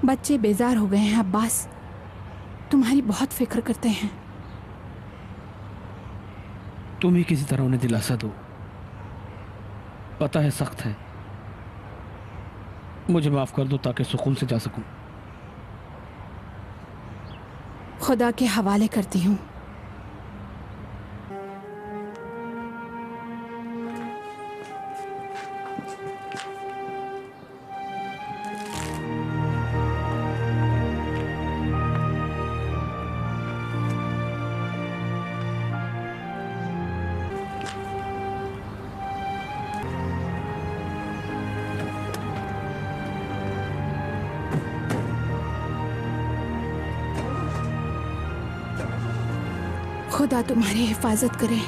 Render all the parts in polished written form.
बच्चे बेजार हो गए हैं अब्बास, तुम्हारी बहुत फिक्र करते हैं। तुम ही किसी तरह उन्हें दिलासा दो। पता है सख्त है, मुझे माफ कर दो ताकि सुकून से जा सकूं। खुदा के हवाले करती हूँ। खुदा तुम्हारी हिफाजत करे।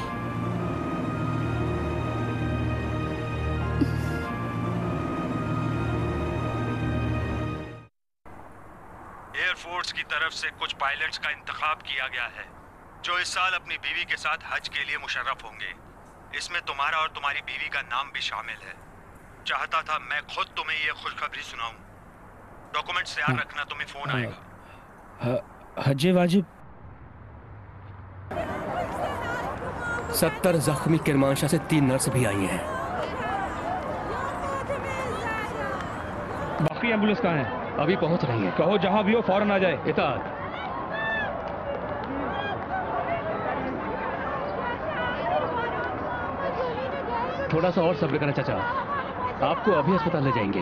एयरफोर्स की तरफ से कुछ पायलट्स का इंतखाब किया गया है जो इस साल अपनी बीवी के साथ हज के लिए मुशर्रफ होंगे। इसमें तुम्हारा और तुम्हारी बीवी का नाम भी शामिल है। चाहता था मैं खुद तुम्हें ये खुशखबरी सुनाऊं। डॉक्यूमेंट्स तैयार रखना, तुम्हें फोन आएगा। हज वाजिब 70 जख्मी किरमानशाह से 3 नर्स भी आई हैं। बाकी एम्बुलेंस कहाँ है? अभी पहुंच रही है। कहो जहां भी हो फौरन आ जाए। इताअत। थोड़ा सा और सब्र करना चाचा, आपको अभी अस्पताल ले जाएंगे।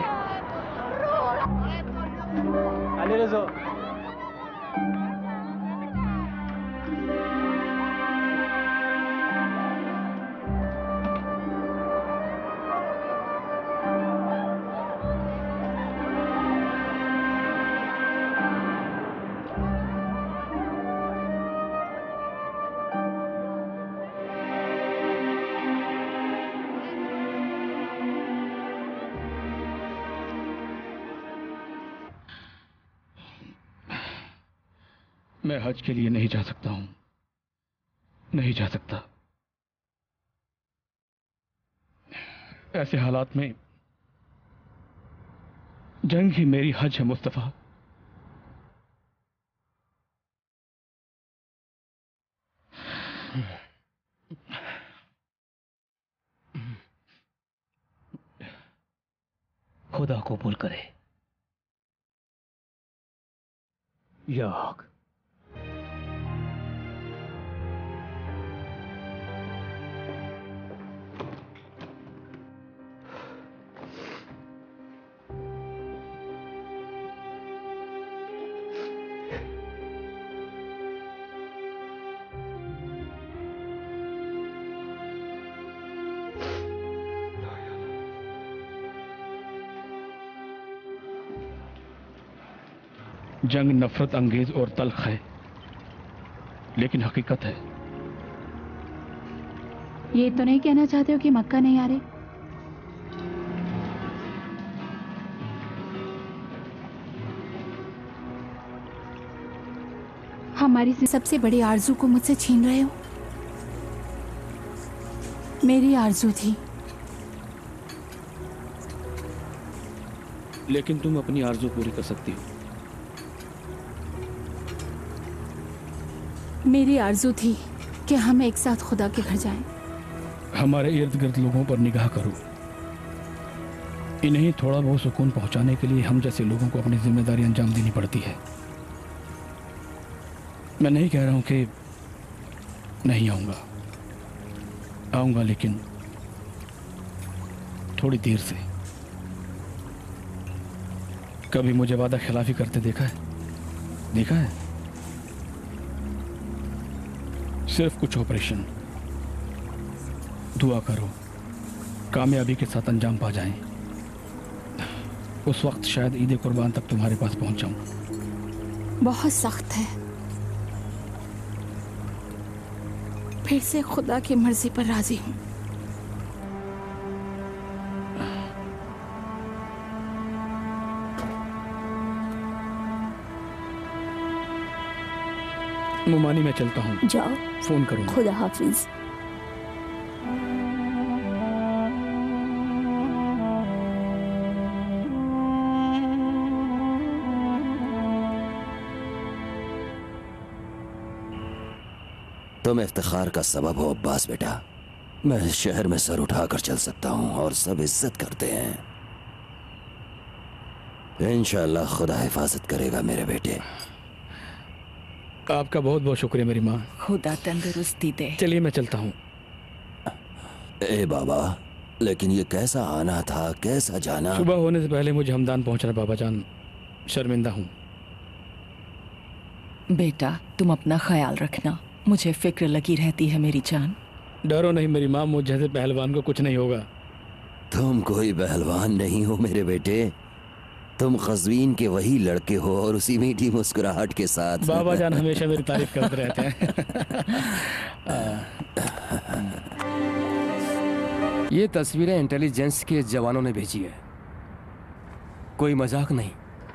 मैं हज के लिए नहीं जा सकता हूं, नहीं जा सकता। ऐसे हालात में जंग ही मेरी हज है मुस्तफा। खुदा कबूल करे। या हक। जंग नफरत अंगेज और तल्ख है, लेकिन हकीकत है। ये तो नहीं कहना चाहते हो कि मक्का नहीं आ रहे? हमारी सबसे बड़ी आरजू को मुझसे छीन रहे हो। मेरी आरजू थी। लेकिन तुम अपनी आरजू पूरी कर सकती हो। मेरी आरजू थी कि हम एक साथ खुदा के घर जाएं। हमारे इर्द गिर्द लोगों पर निगाह करो। इन्हें थोड़ा बहुत सुकून पहुंचाने के लिए हम जैसे लोगों को अपनी जिम्मेदारी अंजाम देनी पड़ती है। मैं नहीं कह रहा हूं कि नहीं आऊंगा, आऊंगा, लेकिन थोड़ी देर से। कभी मुझे वादा खिलाफी करते देखा है? देखा है? सिर्फ कुछ ऑपरेशन। दुआ करो कामयाबी के साथ अंजाम पा जाएं। उस वक्त शायद ईद कुर्बान तक तुम्हारे पास पहुंच जाऊं। बहुत सख्त है। फिर से खुदा की मर्जी पर राजी हूं। मुमानी मैं चलता हूं। जाओ, फोन करूंगा। खुदा हाफिज। तुम इफ्तिखार का सबब हो अब्बास बेटा। मैं इस शहर में सर उठाकर चल सकता हूँ और सब इज्जत करते हैं। इंशाअल्लाह खुदा हिफाजत करेगा मेरे बेटे। आपका बहुत बहुत शुक्रिया मेरी माँ। खुदा तंदुरुस्ती दे। चलिए मैं चलता हूँ। ए बाबा, लेकिन ये कैसा आना था, कैसा जाना? सुबह होने से पहले मुझे हमदान पहुंचना बाबा जान, शर्मिंदा हूँ। बेटा तुम अपना ख्याल रखना, मुझे फिक्र लगी रहती है मेरी जान। डरो नहीं मेरी माँ, मुझ जैसे पहलवान को कुछ नहीं होगा। तुम कोई पहलवान नहीं हो मेरे बेटे, तुम कज़वीन के वही लड़के हो और उसी मीठी मुस्कुराहट के साथ। बाबा जान हमेशा मेरी तारीफ करते रहते हैं। ये तस्वीरें इंटेलिजेंस के जवानों ने भेजी है, कोई मजाक नहीं।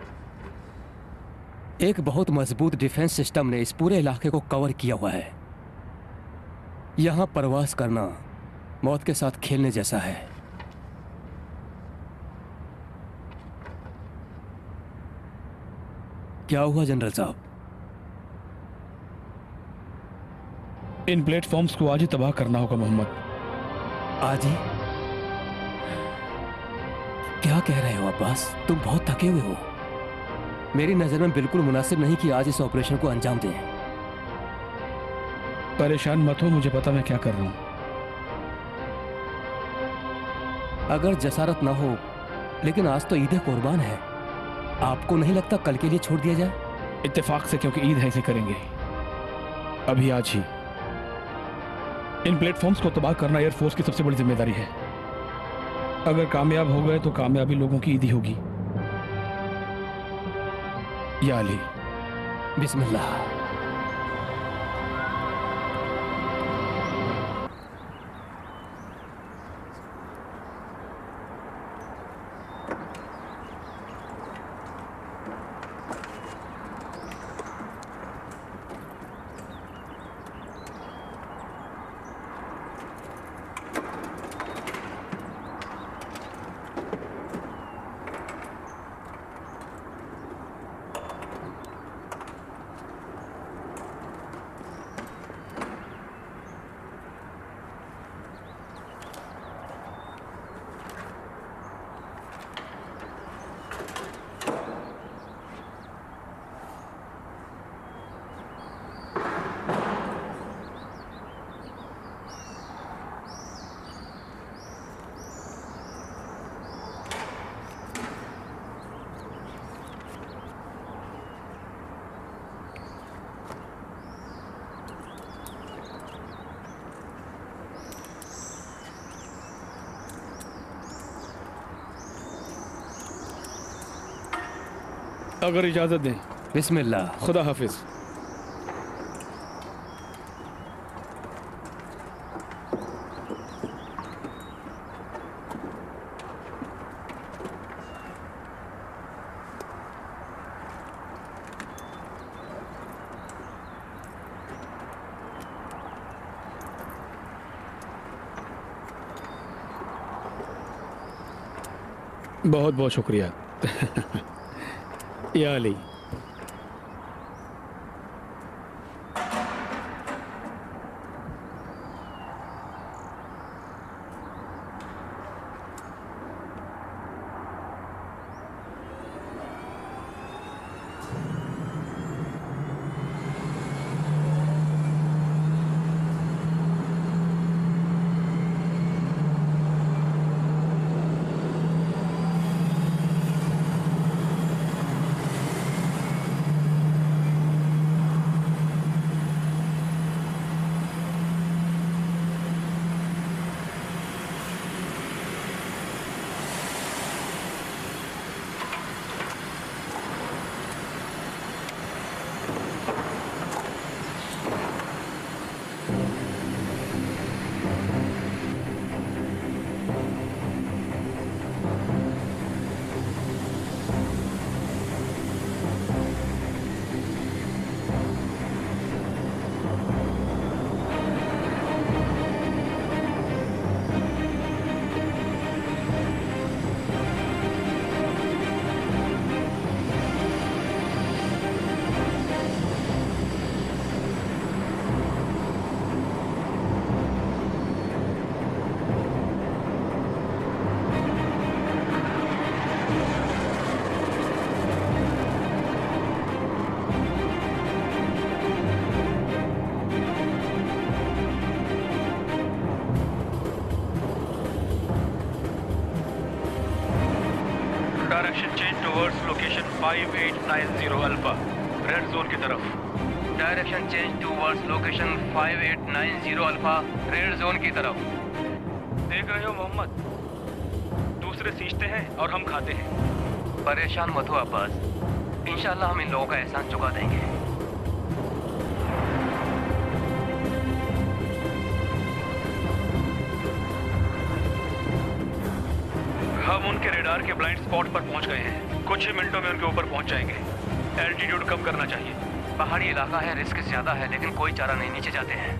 एक बहुत मजबूत डिफेंस सिस्टम ने इस पूरे इलाके को कवर किया हुआ है। यहां प्रवास करना मौत के साथ खेलने जैसा है। क्या हुआ जनरल साहब? इन प्लेटफॉर्म्स को आज ही तबाह करना होगा मोहम्मद। आज ही? क्या कह रहे हो अब्बास? तुम बहुत थके हुए हो। मेरी नजर में बिल्कुल मुनासिब नहीं कि आज इस ऑपरेशन को अंजाम दें। परेशान मत हो, मुझे पता मैं क्या कर रहा हूं। अगर जसारत ना हो, लेकिन आज तो ईद कुर्बान है, आपको नहीं लगता कल के लिए छोड़ दिया जाए? इत्तेफाक से, क्योंकि ईद है इसे करेंगे अभी, आज ही। इन प्लेटफॉर्म्स को तबाह करना एयरफोर्स की सबसे बड़ी जिम्मेदारी है। अगर कामयाब हो गए तो कामयाबी लोगों की ईद ही होगी। या अली, बिस्मिल्लाह। अगर इजाजत दें। बिस्मिल्लाह। खुदा हाफिज। बहुत बहुत शुक्रिया। या Ali, direction change towards location 5890 alpha, red zone की तरफ। Direction change towards location 5890 alpha, red zone की तरफ। देख रहे हो मोहम्मद, दूसरे सींचते हैं और हम खाते हैं। परेशान मत हो अब्बास, इंशाल्लाह हम इन लोगों का एहसान चुका देंगे। हम उनके रेडार के ब्लाइंड स्पॉट पर पहुंच गए हैं। कुछ ही मिनटों में उनके ऊपर पहुंच जाएंगे। एल्टीट्यूड कम करना चाहिए। पहाड़ी इलाका है, रिस्क ज्यादा है, लेकिन कोई चारा नहीं, नीचे जाते हैं।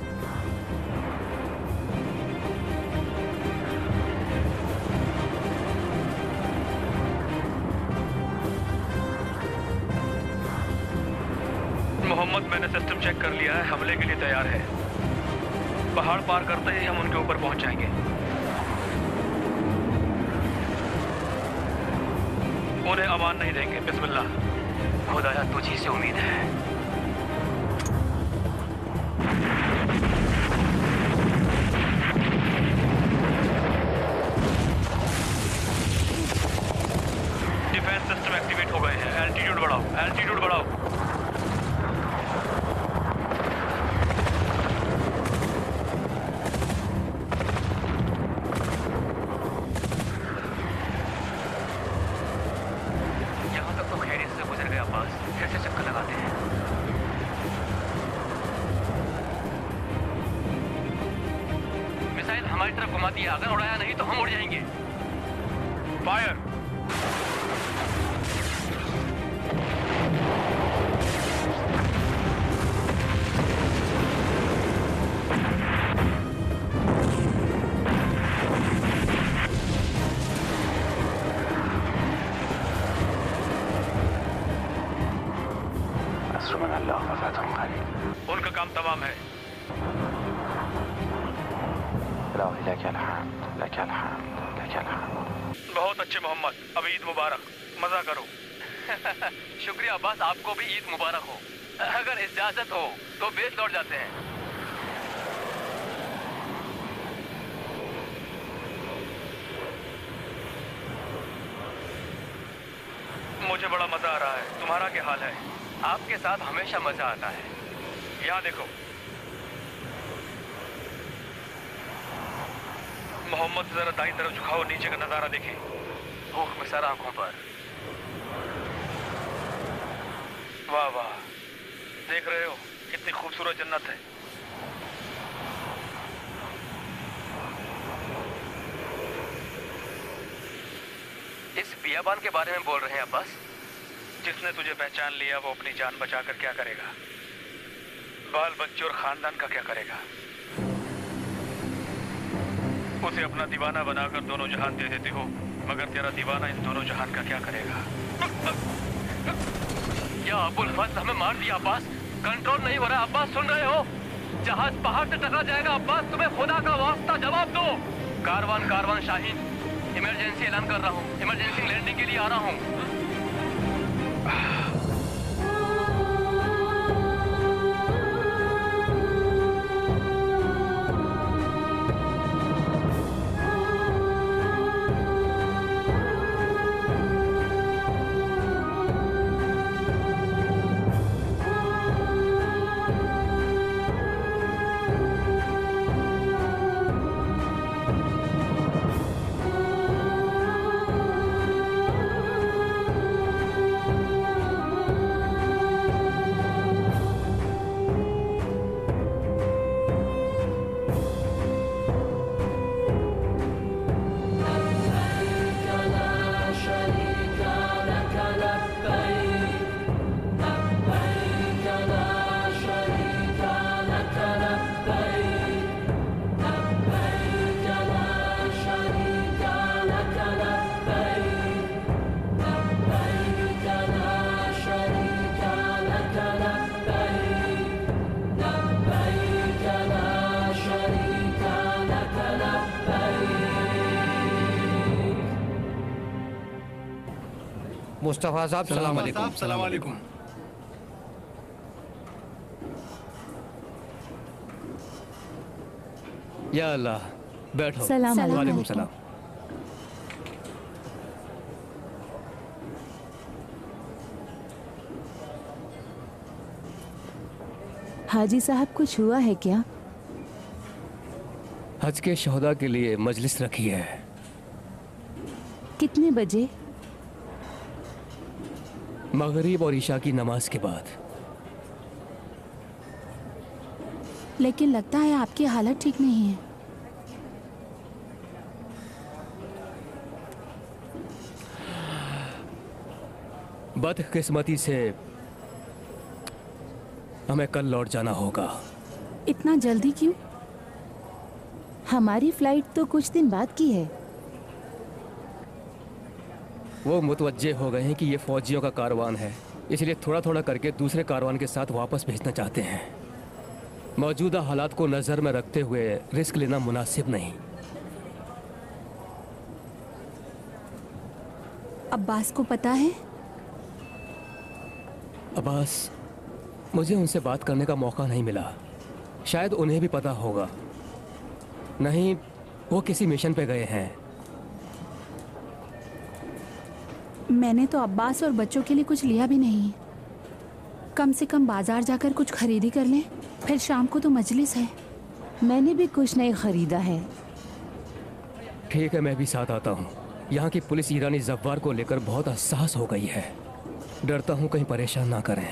मोहम्मद, मैंने सिस्टम चेक कर लिया है, हमले के लिए तैयार है। पहाड़ पार करते ही हम उनके ऊपर पहुंच जाएंगे। उन्हें अमान नहीं देंगे। बिस्मिल्लाह। खुदाया तुझी से उम्मीद है। डिफेंस सिस्टम एक्टिवेट हो गए हैं। एल्टीट्यूड बढ़ाओ, एल्टीट्यूड बढ़ाओ। अगर उड़ाया नहीं तो हम उड़ जाएंगे। फायर। उनका काम तमाम है। बहुत अच्छे मोहम्मद, अब ईद मुबारक, मजा करो। शुक्रिया अब्बास, आपको भी ईद मुबारक हो। अगर इजाजत हो तो बेस लौट जाते हैं। मुझे बड़ा मजा आ रहा है। तुम्हारा क्या हाल है? आपके साथ हमेशा मजा आता है। यहाँ देखो मोहम्मद, जरा दाई तरफ झुकाओ, नीचे का नजारा देखें। भूख में सर आंखों पर। वाह वाह, देख रहे हो कितनी खूबसूरत जन्नत है। इस बियाबान के बारे में बोल रहे हैं अब्बास? जिसने तुझे पहचान लिया वो अपनी जान बचाकर क्या करेगा? बाल बच्चे और खानदान का क्या करेगा? उसे अपना दीवाना बनाकर दोनों जहान दे देते हो, मगर तेरा दीवाना इन दोनों जहान का क्या करेगा? क्या अबुल फजल हमें मार दिया अब्बास? कंट्रोल नहीं हो रहा अब्बास, सुन रहे हो? जहाज पहाड़ से टकरा जाएगा अब्बास, तुम्हें खुदा का वास्ता जवाब दो। कारवान शाहीन, इमरजेंसी ऐलान कर रहा हूँ। इमरजेंसी लैंडिंग के लिए आ रहा हूँ। मुस्तफ़ा साहब सलाम अलैकुम। सलाम अलैकुम। या अल्लाह, बैठो। सलाम वालेकुम सलाम। हाजी साहब कुछ हुआ है क्या? हज के शोहदा के लिए मजलिस रखी है। कितने बजे? मगरिब और ईशा की नमाज के बाद। लेकिन लगता है आपकी हालत ठीक नहीं है। बदकिस्मती से हमें कल लौट जाना होगा। इतना जल्दी क्यों? हमारी फ्लाइट तो कुछ दिन बाद की है। वो मुतवज्जे हो गए हैं कि ये फौजियों का कारवान है, इसलिए थोड़ा थोड़ा करके दूसरे कारवान के साथ वापस भेजना चाहते हैं। मौजूदा हालात को नज़र में रखते हुए रिस्क लेना मुनासिब नहीं। अब्बास को पता है? अब्बास, मुझे उनसे बात करने का मौका नहीं मिला। शायद उन्हें भी पता होगा। नहीं, वो किसी मिशन पे गए हैं। मैंने तो अब्बास और बच्चों के लिए कुछ लिया भी नहीं। कम से कम बाजार जाकर कुछ खरीदी कर लें, फिर शाम को तो मजलिस है। मैंने भी कुछ नहीं खरीदा है। ठीक है, मैं भी साथ आता हूँ। यहाँ की पुलिस ईरानी जब्बार को लेकर बहुत हसास हो गई है। डरता हूँ कहीं परेशान ना करें।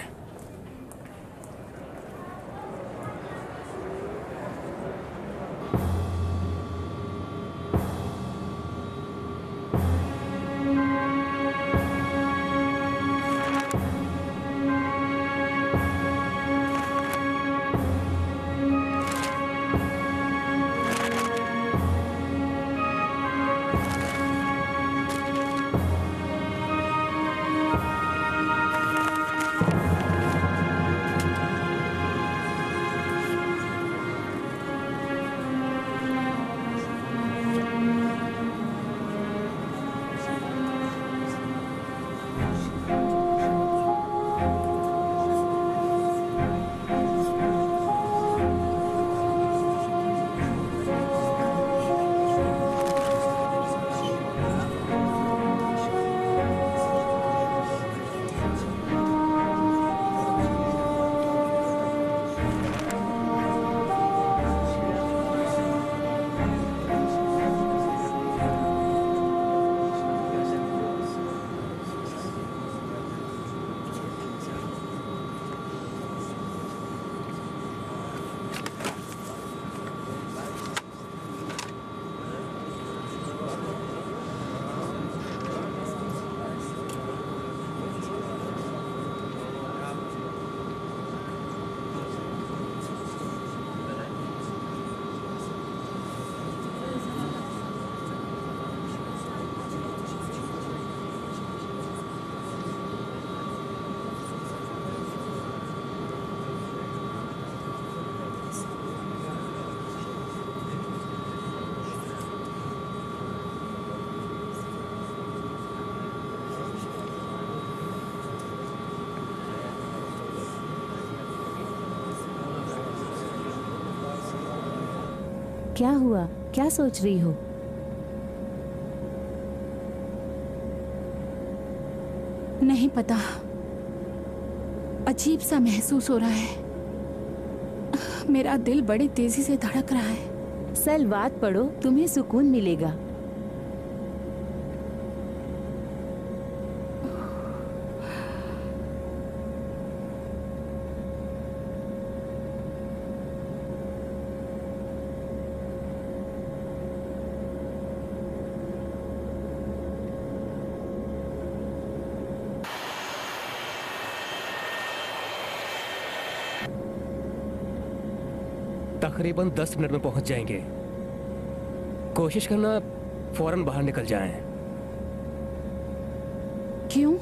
क्या हुआ? क्या सोच रही हो? नहीं पता, अजीब सा महसूस हो रहा है। मेरा दिल बड़ी तेजी से धड़क रहा है। सलवात पढ़ो, तुम्हें सुकून मिलेगा। तकरीबन 10 मिनट में पहुंच जाएंगे। कोशिश करना फौरन बाहर निकल जाएं। क्यों?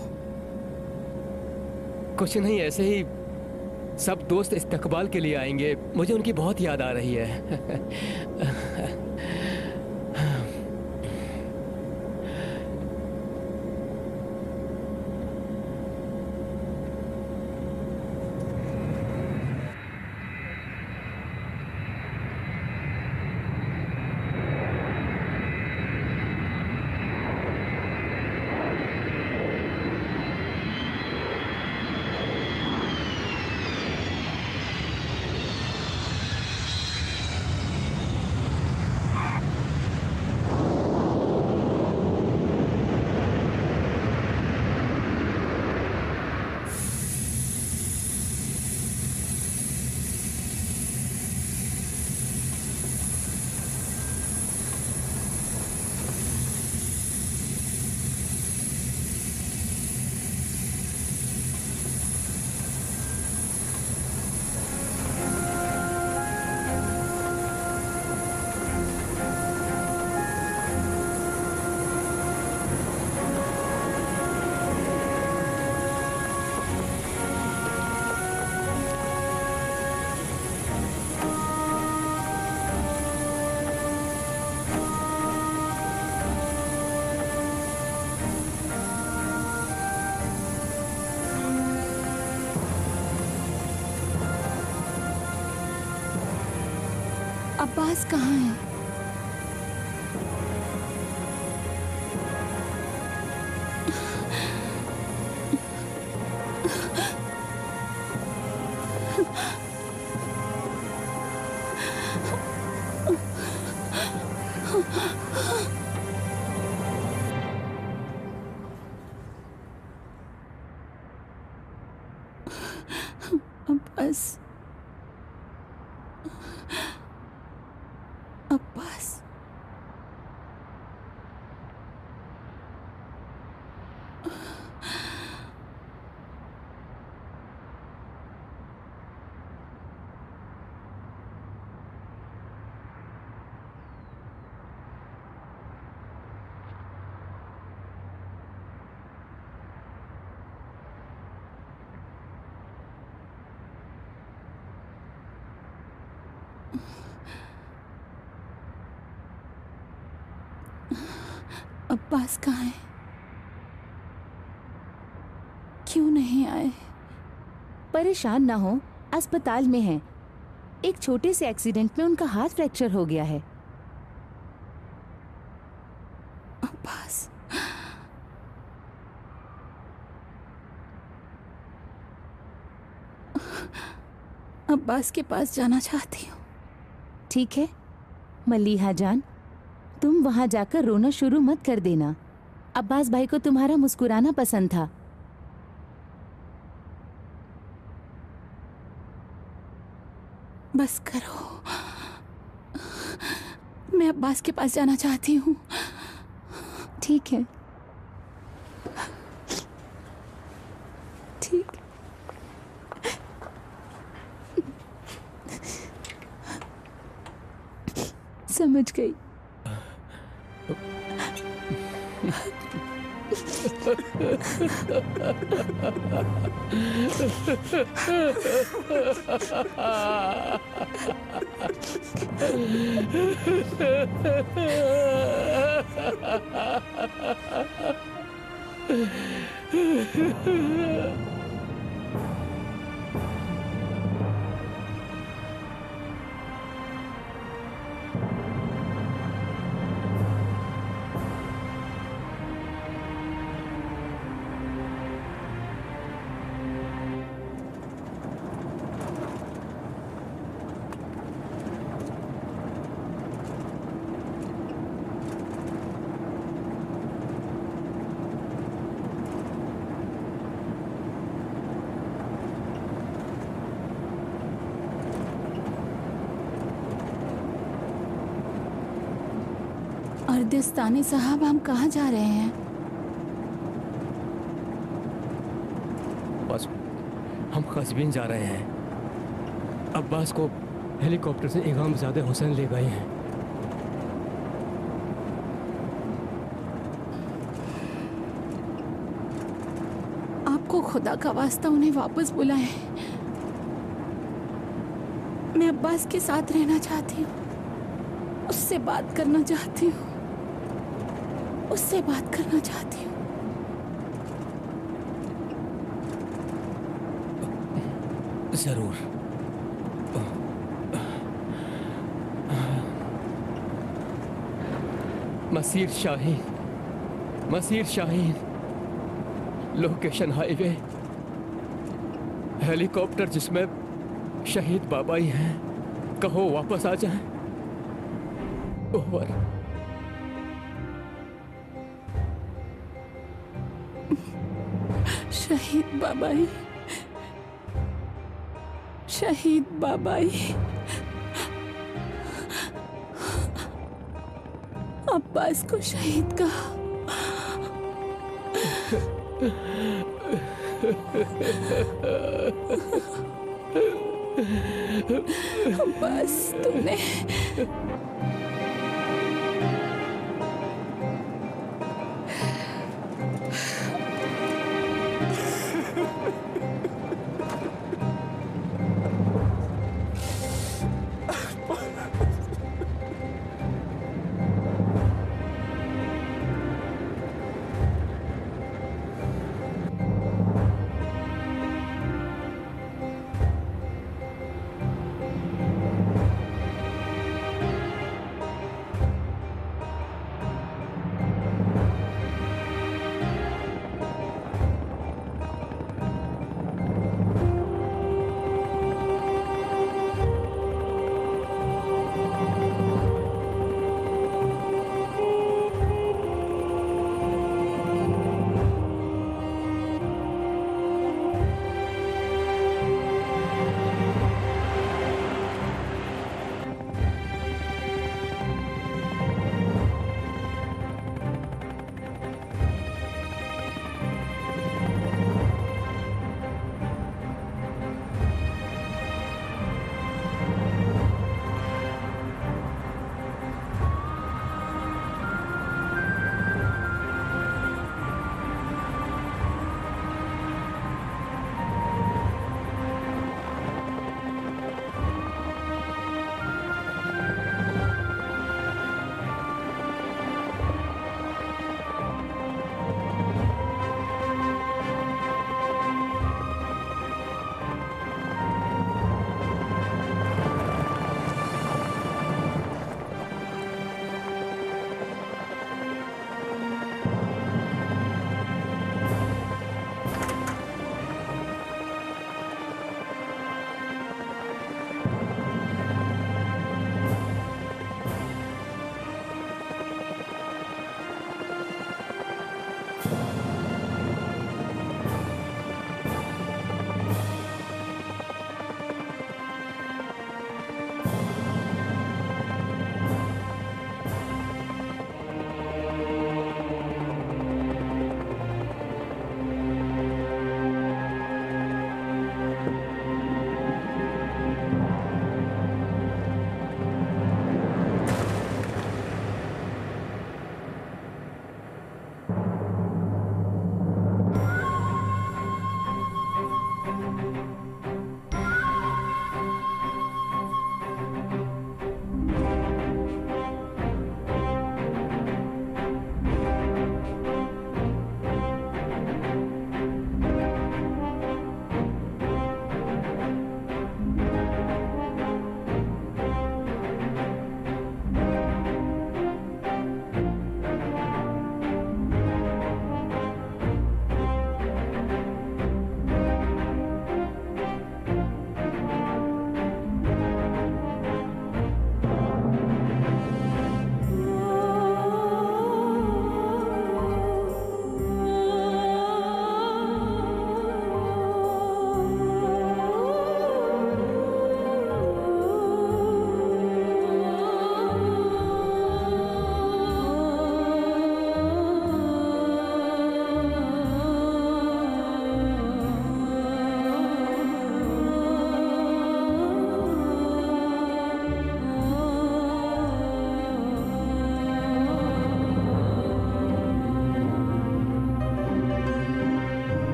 कुछ नहीं, ऐसे ही सब दोस्त इस्तकबाल के लिए आएंगे। मुझे उनकी बहुत याद आ रही है। अब्बास कहाँ है? अब्बास, अब्बास, अब्बास कहाँ है? क्यों नहीं आए? परेशान ना हो, अस्पताल में हैं। एक छोटे से एक्सीडेंट में उनका हाथ फ्रैक्चर हो गया है। अब्बास, अब्बास के पास जाना चाहती हूँ। ठीक है मलीहा जान, तुम वहां जाकर रोना शुरू मत कर देना। अब्बास भाई को तुम्हारा मुस्कुराना पसंद था। बस करो, मैं अब्बास के पास जाना चाहती हूँ। ठीक है, ठीक। समझ गई। अर्दिस्तानी साहब, हम कहाँ जा रहे हैं? बस हम कस्बीन जा रहे हैं। अब्बास को हेलीकॉप्टर से इमाम ज़ादे हुसैन ले गए हैं। आपको खुदा का वास्ता उन्हें वापस बुलाएं। मैं अब्बास के साथ रहना चाहती हूँ, उससे बात करना चाहती हूँ, उससे बात करना चाहती हूँ। जरूर। Masir Shaheen, Masir Shaheen, location highway, helicopter जिसमें शहीद बाबाई हैं, कहो वापस आ जाएं। ओवर। शहीद बाबाई, शहीद बाबाई, अब्बास को शहीद कहा। अब्बास, तुमने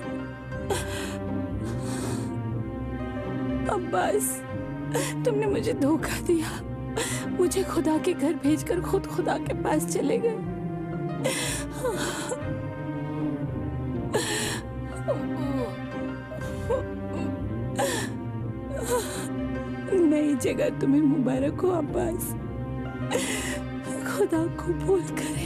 अब्बास, तुमने मुझे धोखा दिया। मुझे खुदा के घर भेजकर खुद खुदा के पास चले गए। नई जगह तुम्हें मुबारक हो अब्बास। खुदा कबूल करे।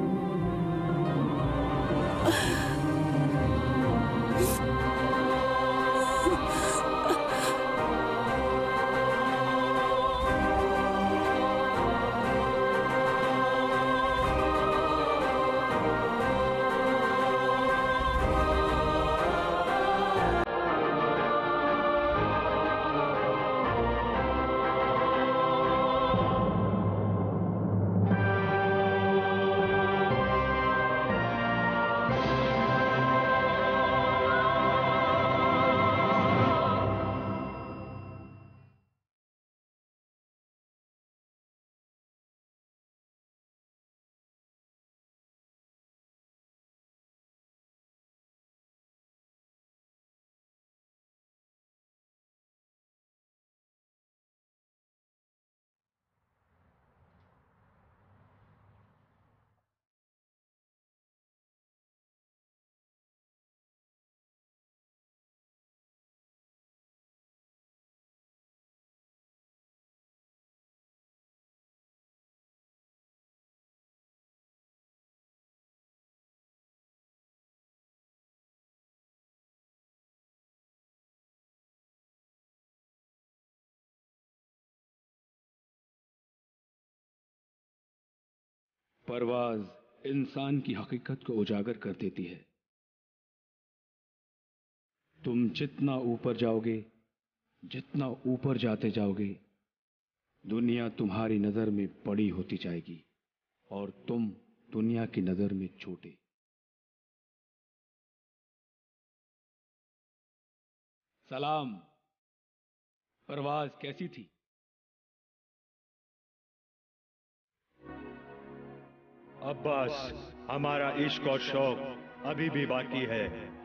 परवाज इंसान की हकीकत को उजागर कर देती है। तुम जितना ऊपर जाओगे, जितना ऊपर जाते जाओगे, दुनिया तुम्हारी नजर में बड़ी होती जाएगी और तुम दुनिया की नजर में छोटे। सलाम। परवाज कैसी थी? अब्बास, हमारा इश्क और शौक अभी भी बाकी है।